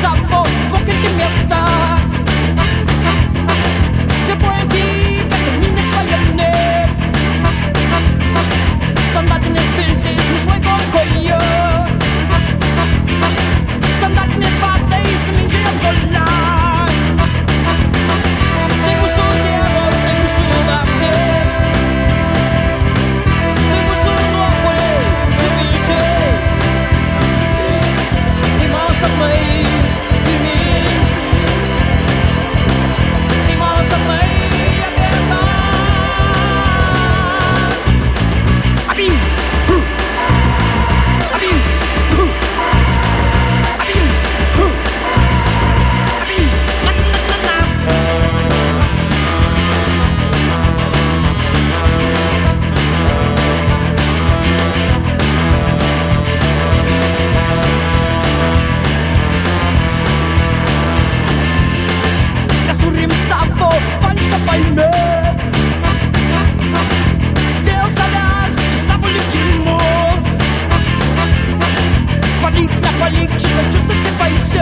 salvo porque ty města. Vybojem tím, jako nikdy vzájemně. Standardně světy, smysl kojo. Standardně zvátej, smím, že jen žolá. Ty musou dělat, ty musou návděs. Ty musou novej, ty vítěz. Ty má sa play, ty mýs. Ty má sa play, jak je tak. Abuse. Abuse. Abuse. Abuse. Na na na na. Kasturim savo, panička pajme. Del savas, savo likimo. Palik na palik, čilo čusto ke pajs.